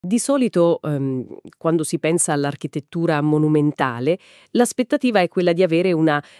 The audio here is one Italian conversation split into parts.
Di solito, quando si pensa all'architettura monumentale, l'aspettativa è quella di avere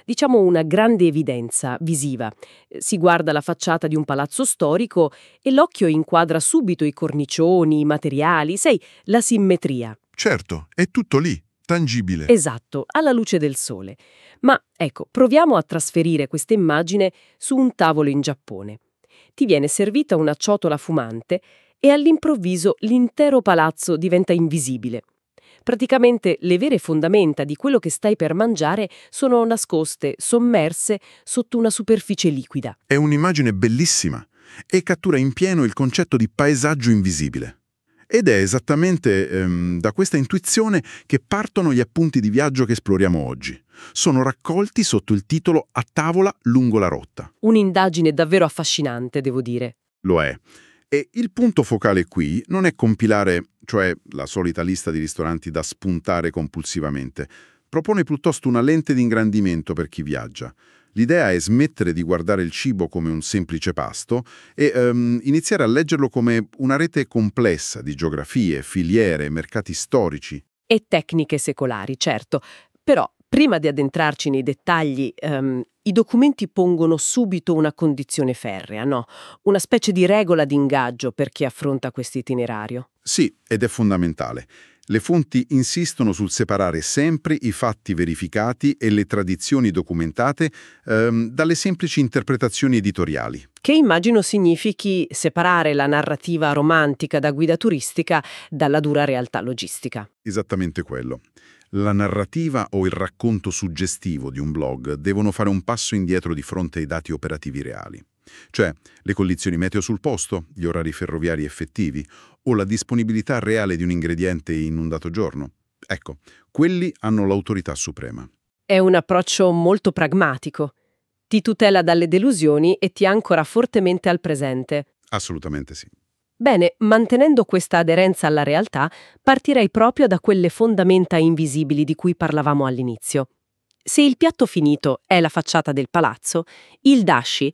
una grande evidenza visiva. Si guarda la facciata di un palazzo storico e l'occhio inquadra subito i cornicioni, i materiali, sai, la simmetria. Certo, è tutto lì, tangibile. Esatto, alla luce del sole. Ma ecco, proviamo a trasferire questa immagine su un tavolo in Giappone. Ti viene servita una ciotola fumante e all'improvviso l'intero palazzo diventa invisibile. Praticamente le vere fondamenta di quello che stai per mangiare sono nascoste, sommerse sotto una superficie liquida. È un'immagine bellissima e cattura in pieno il concetto di paesaggio invisibile. Ed è esattamente da questa intuizione che partono gli appunti di viaggio che esploriamo oggi. Sono raccolti sotto il titolo A tavola lungo la rotta. Un'indagine davvero affascinante, devo dire. Lo è. E il punto focale qui non è compilare, cioè la solita lista di ristoranti da spuntare compulsivamente. Propone piuttosto una lente di ingrandimento per chi viaggia. L'idea è smettere di guardare il cibo come un semplice pasto e iniziare a leggerlo come una rete complessa di geografie, filiere, mercati storici. E tecniche secolari, certo. Però, prima di addentrarci nei dettagli, i documenti pongono subito una condizione ferrea, no? Una specie di regola di ingaggio per chi affronta questo itinerario. Sì, ed è fondamentale. Le fonti insistono sul separare sempre i fatti verificati e le tradizioni documentate dalle semplici interpretazioni editoriali. Che immagino significhi separare la narrativa romantica da guida turistica dalla dura realtà logistica. Esattamente quello. La narrativa o il racconto suggestivo di un blog devono fare un passo indietro di fronte ai dati operativi reali. Cioè, le condizioni meteo sul posto, gli orari ferroviari effettivi o la disponibilità reale di un ingrediente in un dato giorno. Ecco, quelli hanno l'autorità suprema. È un approccio molto pragmatico. Ti tutela dalle delusioni e ti ancora fortemente al presente. Assolutamente sì. Bene, mantenendo questa aderenza alla realtà, partirei proprio da quelle fondamenta invisibili di cui parlavamo all'inizio. Se il piatto finito è la facciata del palazzo, il dashi,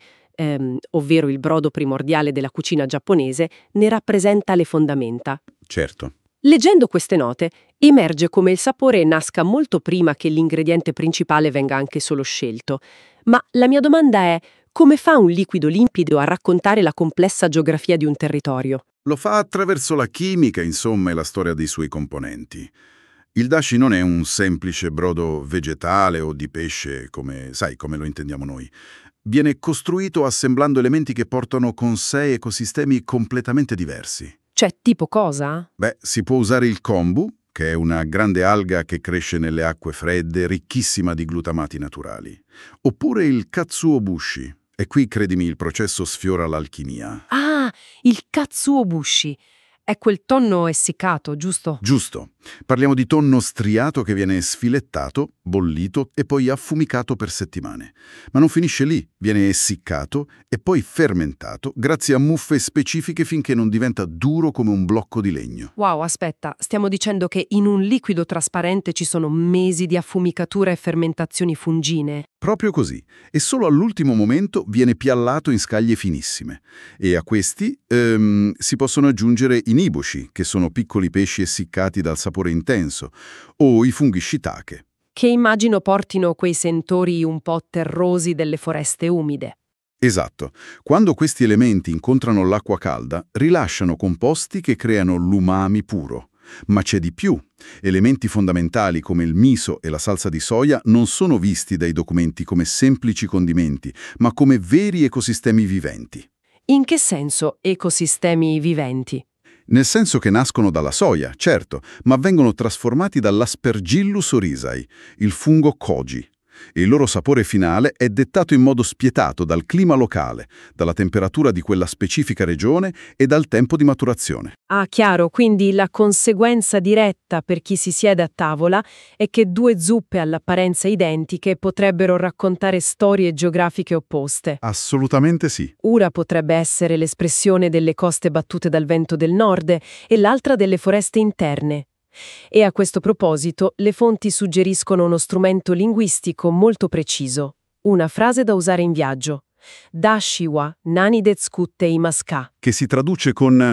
ovvero il brodo primordiale della cucina giapponese, ne rappresenta le fondamenta. Certo. Leggendo queste note, emerge come il sapore nasca molto prima che l'ingrediente principale venga anche solo scelto. Ma la mia domanda è: come fa un liquido limpido a raccontare la complessa geografia di un territorio? Lo fa attraverso la chimica, insomma, e la storia dei suoi componenti. Il dashi non è un semplice brodo vegetale o di pesce, come lo intendiamo noi. Viene costruito assemblando elementi che portano con sé ecosistemi completamente diversi. Cioè, tipo cosa? Beh, si può usare il kombu, che è una grande alga che cresce nelle acque fredde, ricchissima di glutamati naturali. Oppure il katsuobushi. E qui, credimi, il processo sfiora l'alchimia. Ah, il katsuobushi. È quel tonno essiccato, giusto? Giusto. Parliamo di tonno striato che viene sfilettato, bollito e poi affumicato per settimane. Ma non finisce lì, viene essiccato e poi fermentato grazie a muffe specifiche finché non diventa duro come un blocco di legno. Wow, aspetta, stiamo dicendo che in un liquido trasparente ci sono mesi di affumicatura e fermentazioni fungine? Proprio così. E solo all'ultimo momento viene piallato in scaglie finissime. E a questi si possono aggiungere i niboshi, che sono piccoli pesci essiccati dal sapore intenso, o i funghi shiitake. Che immagino portino quei sentori un po' terrosi delle foreste umide. Esatto. Quando questi elementi incontrano l'acqua calda, rilasciano composti che creano l'umami puro. Ma c'è di più. Elementi fondamentali come il miso e la salsa di soia non sono visti dai documenti come semplici condimenti, ma come veri ecosistemi viventi. In che senso ecosistemi viventi? Nel senso che nascono dalla soia, certo, ma vengono trasformati dall'Aspergillus oryzae, il fungo koji. Il loro sapore finale è dettato in modo spietato dal clima locale, dalla temperatura di quella specifica regione e dal tempo di maturazione. Ah, chiaro, quindi la conseguenza diretta per chi si siede a tavola è che due zuppe all'apparenza identiche potrebbero raccontare storie geografiche opposte. Assolutamente sì. Una potrebbe essere l'espressione delle coste battute dal vento del nord e l'altra delle foreste interne. E a questo proposito, le fonti suggeriscono uno strumento linguistico molto preciso, una frase da usare in viaggio. Dashi wa nani de tsukutte imasu ka? Che si traduce con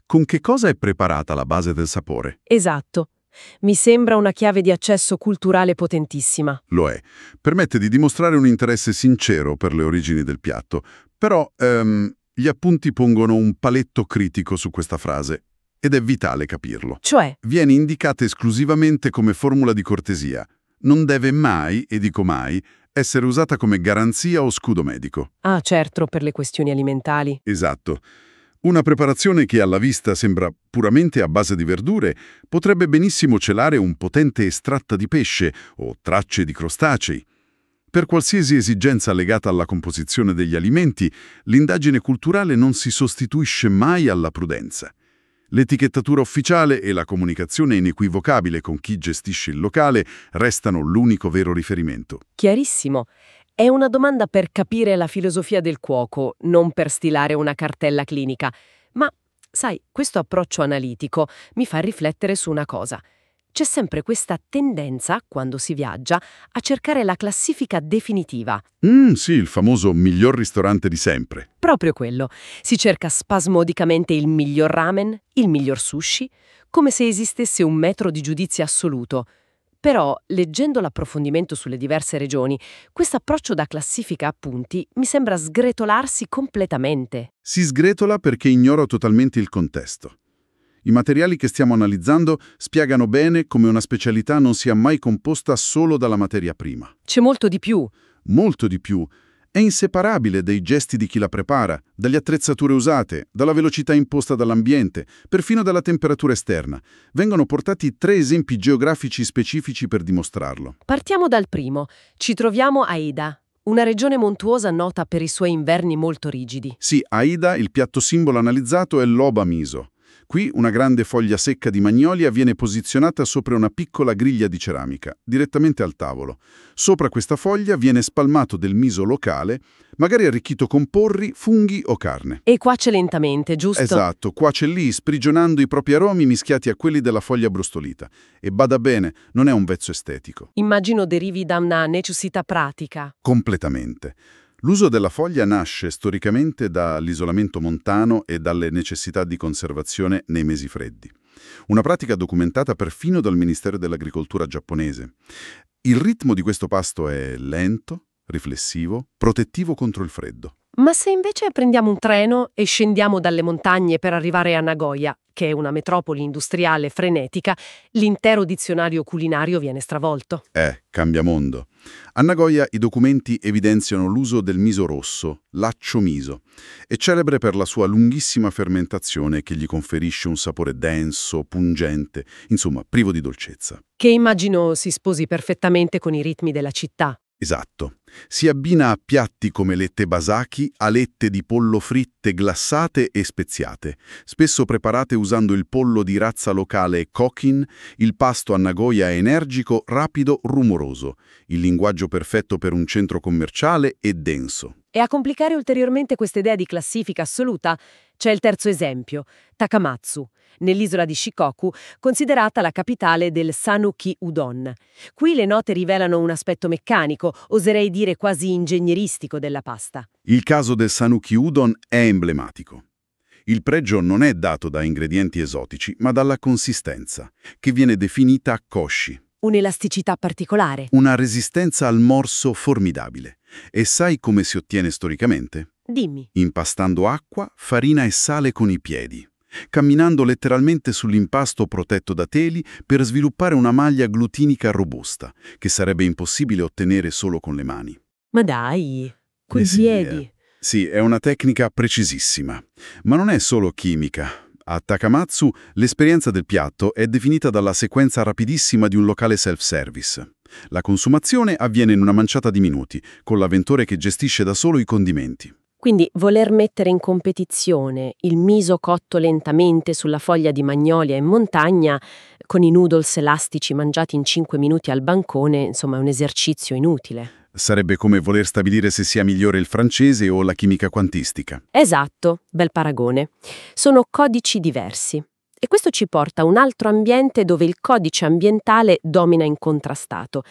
con che cosa è preparata la base del sapore? Esatto. Mi sembra una chiave di accesso culturale potentissima. Lo è. Permette di dimostrare un interesse sincero per le origini del piatto, però gli appunti pongono un paletto critico su questa frase, ed è vitale capirlo. Cioè? Viene indicata esclusivamente come formula di cortesia. Non deve mai, e dico mai, essere usata come garanzia o scudo medico. Ah, certo, per le questioni alimentari. Esatto. Una preparazione che alla vista sembra puramente a base di verdure potrebbe benissimo celare un potente estratto di pesce o tracce di crostacei. Per qualsiasi esigenza legata alla composizione degli alimenti, l'indagine culturale non si sostituisce mai alla prudenza. L'etichettatura ufficiale e la comunicazione inequivocabile con chi gestisce il locale restano l'unico vero riferimento. Chiarissimo. È una domanda per capire la filosofia del cuoco, non per stilare una cartella clinica. Ma, sai, questo approccio analitico mi fa riflettere su una cosa. C'è sempre questa tendenza, quando si viaggia, a cercare la classifica definitiva. Sì, il famoso miglior ristorante di sempre. Proprio quello. Si cerca spasmodicamente il miglior ramen, il miglior sushi, come se esistesse un metro di giudizio assoluto. Però, leggendo l'approfondimento sulle diverse regioni, questo approccio da classifica a punti mi sembra sgretolarsi completamente. Si sgretola perché ignora totalmente il contesto. I materiali che stiamo analizzando spiegano bene come una specialità non sia mai composta solo dalla materia prima. C'è molto di più. Molto di più. È inseparabile dai gesti di chi la prepara, dalle attrezzature usate, dalla velocità imposta dall'ambiente, perfino dalla temperatura esterna. Vengono portati 3 esempi geografici specifici per dimostrarlo. Partiamo dal primo. Ci troviamo a Ida, una regione montuosa nota per i suoi inverni molto rigidi. Sì, a Ida il piatto simbolo analizzato è l'oba miso. Qui una grande foglia secca di magnolia viene posizionata sopra una piccola griglia di ceramica, direttamente al tavolo. Sopra questa foglia viene spalmato del miso locale, magari arricchito con porri, funghi o carne. E cuoce lentamente, giusto? Esatto, cuoce lì, sprigionando i propri aromi mischiati a quelli della foglia brustolita. E bada bene, non è un vezzo estetico. Immagino derivi da una necessità pratica. Completamente. L'uso della foglia nasce storicamente dall'isolamento montano e dalle necessità di conservazione nei mesi freddi. Una pratica documentata perfino dal Ministero dell'Agricoltura giapponese. Il ritmo di questo pasto è lento, riflessivo, protettivo contro il freddo. Ma se invece prendiamo un treno e scendiamo dalle montagne per arrivare a Nagoya, che è una metropoli industriale frenetica, l'intero dizionario culinario viene stravolto. Cambia mondo. A Nagoya i documenti evidenziano l'uso del miso rosso, laccio miso. È celebre per la sua lunghissima fermentazione che gli conferisce un sapore denso, pungente, insomma, privo di dolcezza. Che immagino si sposi perfettamente con i ritmi della città. Esatto. Si abbina a piatti come le tebasaki, alette di pollo fritte, glassate e speziate, spesso preparate usando il pollo di razza locale kokin. Il pasto a Nagoya è energico, rapido, rumoroso. Il linguaggio perfetto per un centro commerciale e denso. E a complicare ulteriormente questa idea di classifica assoluta c'è il terzo esempio, Takamatsu, nell'isola di Shikoku, considerata la capitale del Sanuki Udon. Qui le note rivelano un aspetto meccanico, oserei dire quasi ingegneristico della pasta. Il caso del Sanuki Udon è emblematico. Il pregio non è dato da ingredienti esotici, ma dalla consistenza, che viene definita koshi. Un'elasticità particolare. Una resistenza al morso formidabile. E sai come si ottiene storicamente? Dimmi. Impastando acqua, farina e sale con i piedi, camminando letteralmente sull'impasto protetto da teli per sviluppare una maglia glutinica robusta, che sarebbe impossibile ottenere solo con le mani. Ma dai, coi Sì, piedi. Sì, è una tecnica precisissima. Ma non è solo chimica. A Takamatsu l'esperienza del piatto è definita dalla sequenza rapidissima di un locale self-service. La consumazione avviene in una manciata di minuti, con l'avventore che gestisce da solo i condimenti. Quindi voler mettere in competizione il miso cotto lentamente sulla foglia di magnolia in montagna con i noodles elastici mangiati in 5 minuti al bancone, insomma è un esercizio inutile. Sarebbe come voler stabilire se sia migliore il francese o la chimica quantistica. Esatto, bel paragone. Sono codici diversi. E questo ci porta a un altro ambiente dove il codice ambientale domina incontrastato,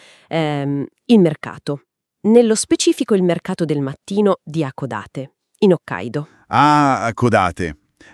il mercato. Nello specifico il mercato del mattino di Hakodate, in Hokkaido. Ah, Hakodate.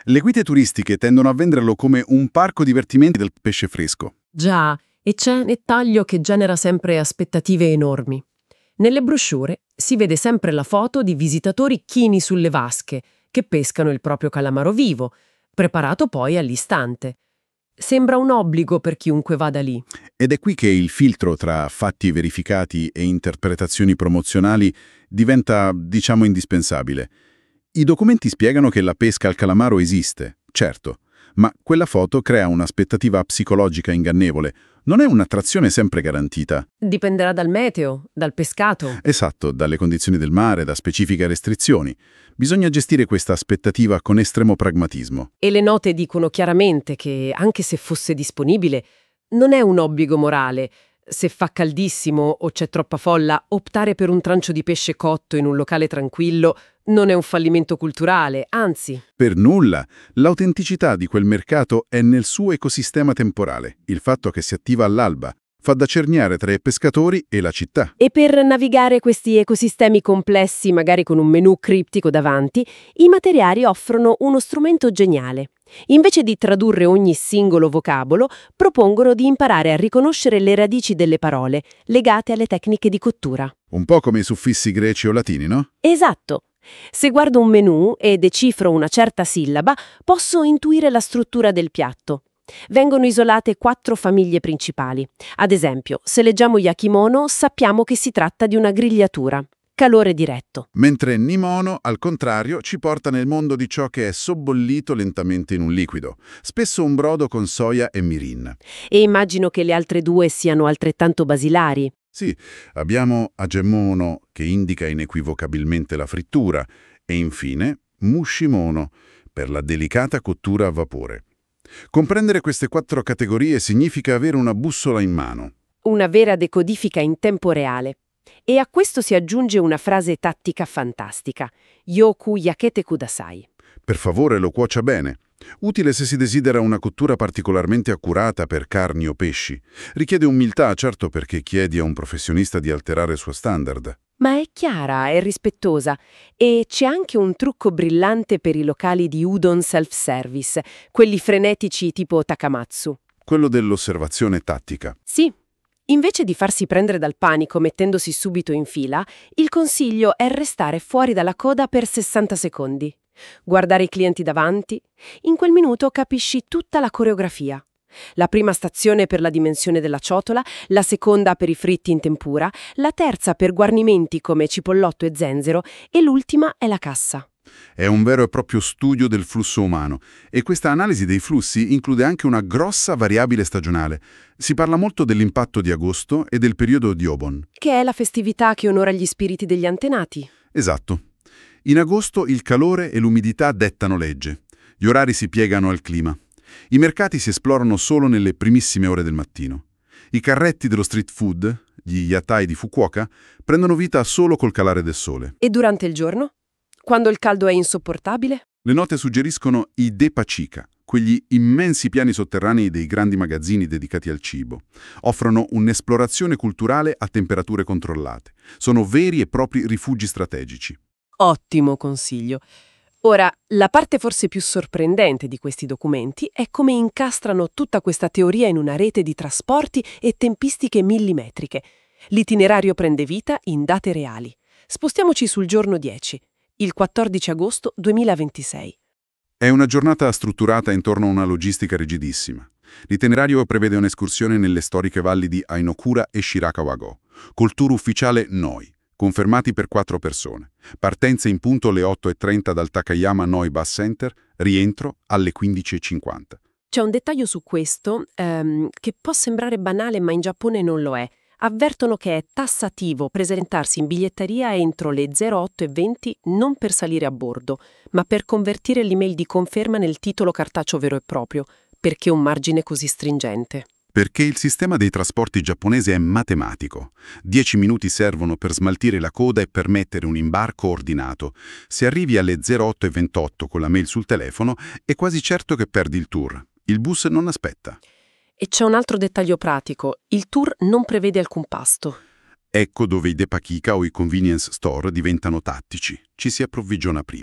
Le guide turistiche tendono a venderlo come un parco divertimenti del pesce fresco. Già, e c'è nel taglio che genera sempre aspettative enormi. Nelle brochure si vede sempre la foto di visitatori chini sulle vasche che pescano il proprio calamaro vivo, preparato poi all'istante. Sembra un obbligo per chiunque vada lì. Ed è qui che il filtro tra fatti verificati e interpretazioni promozionali diventa, diciamo, indispensabile. I documenti spiegano che la pesca al calamaro esiste, certo, ma quella foto crea un'aspettativa psicologica ingannevole. Non è un'attrazione sempre garantita. Dipenderà dal meteo, dal pescato. Esatto, dalle condizioni del mare, da specifiche restrizioni. Bisogna gestire questa aspettativa con estremo pragmatismo. E le note dicono chiaramente che, anche se fosse disponibile, non è un obbligo morale. Se fa caldissimo o c'è troppa folla, optare per un trancio di pesce cotto in un locale tranquillo non è un fallimento culturale, anzi. Per nulla. L'autenticità di quel mercato è nel suo ecosistema temporale. Il fatto che si attiva all'alba fa da cerniere tra i pescatori e la città. E per navigare questi ecosistemi complessi, magari con un menù criptico davanti, i materiali offrono uno strumento geniale. Invece di tradurre ogni singolo vocabolo, propongono di imparare a riconoscere le radici delle parole, legate alle tecniche di cottura. Un po' come i suffissi greci o latini, no? Esatto. Se guardo un menù e decifro una certa sillaba, posso intuire la struttura del piatto. Vengono isolate 4 famiglie principali. Ad esempio, se leggiamo yakimono, sappiamo che si tratta di una grigliatura. Calore diretto. Mentre Nimono, al contrario, ci porta nel mondo di ciò che è sobbollito lentamente in un liquido, spesso un brodo con soia e mirin. E immagino che le altre 2 siano altrettanto basilari. Sì, abbiamo Agemono, che indica inequivocabilmente la frittura, e infine Mushimono, per la delicata cottura a vapore. Comprendere queste 4 categorie significa avere una bussola in mano. Una vera decodifica in tempo reale. E a questo si aggiunge una frase tattica fantastica. Yoku yakete kudasai. Per favore, lo cuocia bene. Utile se si desidera una cottura particolarmente accurata per carni o pesci. Richiede umiltà, certo, perché chiedi a un professionista di alterare il suo standard. Ma è chiara, è rispettosa. E c'è anche un trucco brillante per i locali di udon self-service, quelli frenetici tipo Takamatsu. Quello dell'osservazione tattica. Sì. Invece di farsi prendere dal panico mettendosi subito in fila, il consiglio è restare fuori dalla coda per 60 secondi. Guardare i clienti davanti. In quel minuto capisci tutta la coreografia. La prima stazione per la dimensione della ciotola, la seconda per i fritti in tempura, la terza per guarnimenti come cipollotto e zenzero e l'ultima è la cassa. È un vero e proprio studio del flusso umano e questa analisi dei flussi include anche una grossa variabile stagionale. Si parla molto dell'impatto di agosto e del periodo di Obon. Che è la festività che onora gli spiriti degli antenati. Esatto. In agosto il calore e l'umidità dettano legge. Gli orari si piegano al clima. I mercati si esplorano solo nelle primissime ore del mattino. I carretti dello street food, gli yatai di Fukuoka, prendono vita solo col calare del sole. E durante il giorno? Quando il caldo è insopportabile? Le note suggeriscono i depachika, quegli immensi piani sotterranei dei grandi magazzini dedicati al cibo. Offrono un'esplorazione culturale a temperature controllate. Sono veri e propri rifugi strategici. Ottimo consiglio. Ora, la parte forse più sorprendente di questi documenti è come incastrano tutta questa teoria in una rete di trasporti e tempistiche millimetriche. L'itinerario prende vita in date reali. Spostiamoci sul giorno 10, il 14 agosto 2026. È una giornata strutturata intorno a una logistica rigidissima. L'itinerario prevede un'escursione nelle storiche valli di Ainokura e Shirakawa-go, col tour ufficiale Noi, confermati per 4 persone. Partenza in punto alle 8:30 dal Takayama Noi Bus Center, rientro alle 15:50. C'è un dettaglio su questo che può sembrare banale, ma in Giappone non lo è. Avvertono che è tassativo presentarsi in biglietteria entro le 08:20 non per salire a bordo, ma per convertire l'email di conferma nel titolo cartaceo vero e proprio. Perché un margine così stringente? Perché il sistema dei trasporti giapponese è matematico. 10 minuti servono per smaltire la coda e permettere un imbarco ordinato. Se arrivi alle 08:28 con la mail sul telefono, è quasi certo che perdi il tour. Il bus non aspetta. E c'è un altro dettaglio pratico. Il tour non prevede alcun pasto. Ecco dove i depakika o i convenience store diventano tattici. Ci si approvvigiona prima.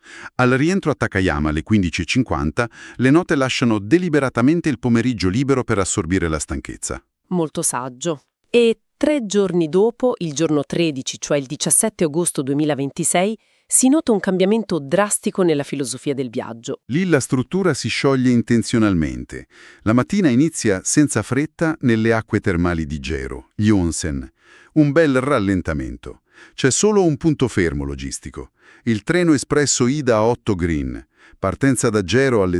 Al rientro a Takayama alle 15:50, le note lasciano deliberatamente il pomeriggio libero per assorbire la stanchezza. Molto saggio. E 3 giorni dopo, il giorno 13, cioè il 17 agosto 2026, si nota un cambiamento drastico nella filosofia del viaggio. Lì la struttura si scioglie intenzionalmente. La mattina inizia senza fretta nelle acque termali di Jero, gli onsen. Un bel rallentamento. C'è solo un punto fermo logistico. Il treno espresso Ida 8 Green. Partenza da Jero alle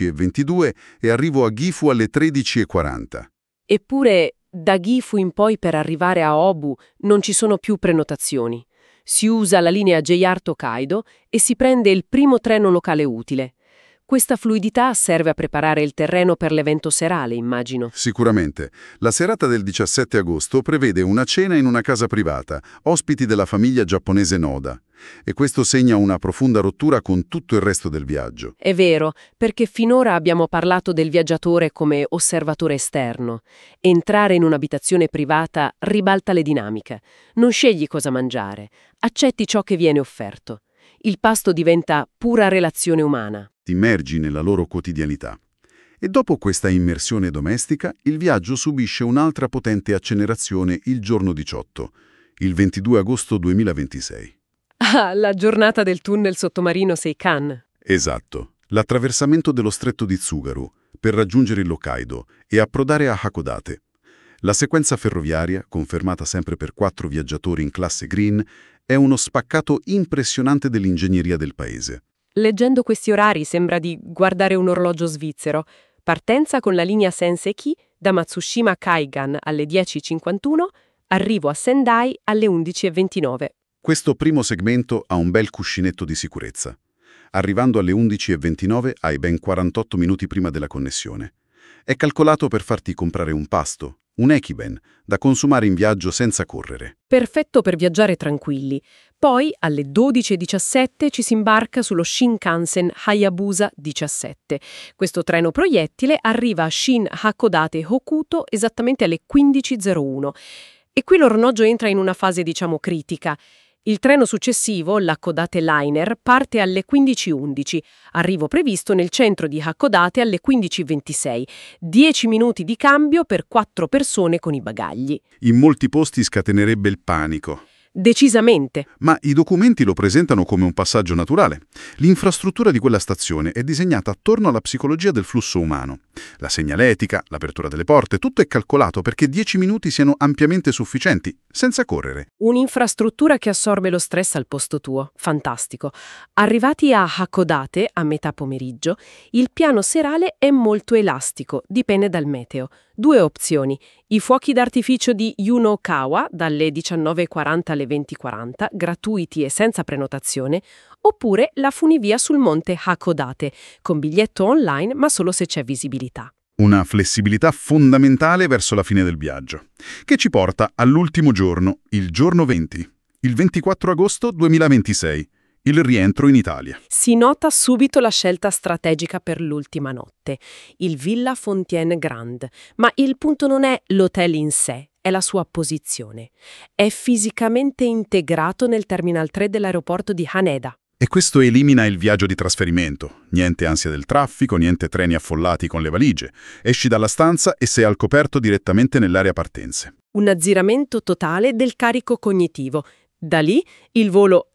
12:22 e arrivo a Gifu alle 13:40. Eppure, da Gifu in poi per arrivare a Obu non ci sono più prenotazioni. Si usa la linea JR Tokaido e si prende il primo treno locale utile. Questa fluidità serve a preparare il terreno per l'evento serale, immagino. Sicuramente. La serata del 17 agosto prevede una cena in una casa privata, ospiti della famiglia giapponese Noda. E questo segna una profonda rottura con tutto il resto del viaggio. È vero, perché finora abbiamo parlato del viaggiatore come osservatore esterno. Entrare in un'abitazione privata ribalta le dinamiche. Non scegli cosa mangiare, accetti ciò che viene offerto. Il pasto diventa pura relazione umana. Ti immergi nella loro quotidianità. E dopo questa immersione domestica, il viaggio subisce un'altra potente accelerazione il giorno 18, il 22 agosto 2026. Ah, la giornata del tunnel sottomarino Seikan. Esatto, l'attraversamento dello stretto di Tsugaru per raggiungere il Hokkaido e approdare a Hakodate. La sequenza ferroviaria, confermata sempre per 4 viaggiatori in classe Green, è uno spaccato impressionante dell'ingegneria del paese. Leggendo questi orari sembra di guardare un orologio svizzero. Partenza con la linea Senseki da Matsushima Kaigan alle 10:51, arrivo a Sendai alle 11:29. Questo primo segmento ha un bel cuscinetto di sicurezza. Arrivando alle 11:29 hai ben 48 minuti prima della connessione. È calcolato per farti comprare un pasto, un ekiben, da consumare in viaggio senza correre. Perfetto per viaggiare tranquilli. Poi, alle 12:17 ci si imbarca sullo Shinkansen Hayabusa 17. Questo treno proiettile arriva a Shin Hakodate Hokuto esattamente alle 15:01. E qui l'orologio entra in una fase, critica. Il treno successivo, l'Hakodate Liner, parte alle 15:11. Arrivo previsto nel centro di Hakodate alle 15:26. 10 minuti di cambio per 4 persone con i bagagli. In molti posti scatenerebbe il panico. Decisamente. Ma i documenti lo presentano come un passaggio naturale. L'infrastruttura di quella stazione è disegnata attorno alla psicologia del flusso umano. La segnaletica, l'apertura delle porte, tutto è calcolato perché 10 minuti siano ampiamente sufficienti, senza correre. Un'infrastruttura che assorbe lo stress al posto tuo. Fantastico. Arrivati a Hakodate, a metà pomeriggio, il piano serale è molto elastico, dipende dal meteo. 2 opzioni. I fuochi d'artificio di Yunokawa, dalle 19:40 alle 20:40, gratuiti e senza prenotazione, oppure la funivia sul monte Hakodate, con biglietto online ma solo se c'è visibilità. Una flessibilità fondamentale verso la fine del viaggio, che ci porta all'ultimo giorno, il giorno 20, il 24 agosto 2026, il rientro in Italia. Si nota subito la scelta strategica per l'ultima notte, il Villa Fontaine Grand, ma il punto non è l'hotel in sé, è la sua posizione. È fisicamente integrato nel Terminal 3 dell'aeroporto di Haneda. E questo elimina il viaggio di trasferimento. Niente ansia del traffico, niente treni affollati con le valigie. Esci dalla stanza e sei al coperto direttamente nell'area partenze. Un azzeramento totale del carico cognitivo. Da lì il volo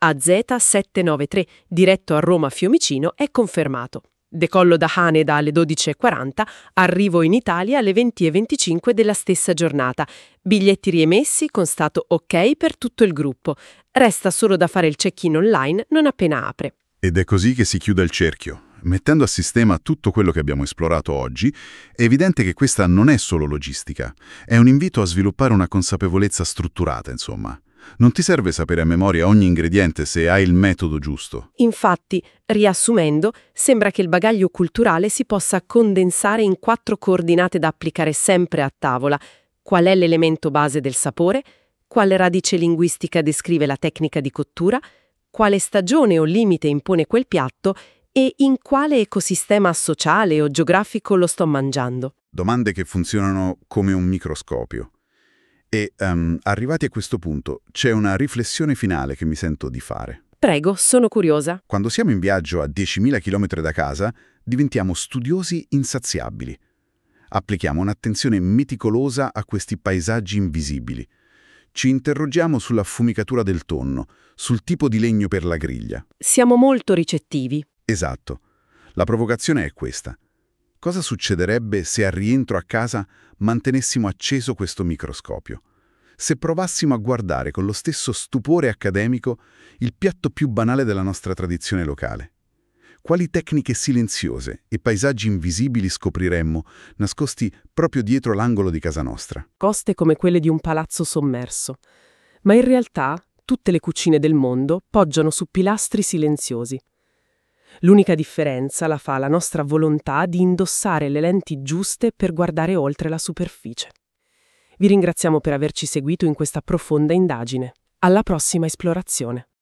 AZ793 diretto a Roma Fiumicino è confermato. Decollo da Haneda alle 12:40, arrivo in Italia alle 20:25 della stessa giornata. Biglietti riemessi con stato ok per tutto il gruppo. Resta solo da fare il check-in online non appena apre. Ed è così che si chiude il cerchio. Mettendo a sistema tutto quello che abbiamo esplorato oggi, è evidente che questa non è solo logistica. È un invito a sviluppare una consapevolezza strutturata, insomma. Non ti serve sapere a memoria ogni ingrediente se hai il metodo giusto. Infatti, riassumendo, sembra che il bagaglio culturale si possa condensare in 4 coordinate da applicare sempre a tavola. Qual è l'elemento base del sapore? Quale radice linguistica descrive la tecnica di cottura? Quale stagione o limite impone quel piatto? E in quale ecosistema sociale o geografico lo sto mangiando? Domande che funzionano come un microscopio. E arrivati a questo punto c'è una riflessione finale che mi sento di fare. Prego, sono curiosa. Quando siamo in viaggio a 10.000 km da casa, diventiamo studiosi insaziabili. Applichiamo un'attenzione meticolosa a questi paesaggi invisibili. Ci interrogiamo sulla affumicatura del tonno, sul tipo di legno per la griglia. Siamo molto ricettivi. Esatto. La provocazione è questa. Cosa succederebbe se al rientro a casa mantenessimo acceso questo microscopio? Se provassimo a guardare con lo stesso stupore accademico il piatto più banale della nostra tradizione locale? Quali tecniche silenziose e paesaggi invisibili scopriremmo, nascosti proprio dietro l'angolo di casa nostra? Coste come quelle di un palazzo sommerso. Ma in realtà tutte le cucine del mondo poggiano su pilastri silenziosi. L'unica differenza la fa la nostra volontà di indossare le lenti giuste per guardare oltre la superficie. Vi ringraziamo per averci seguito in questa profonda indagine. Alla prossima esplorazione.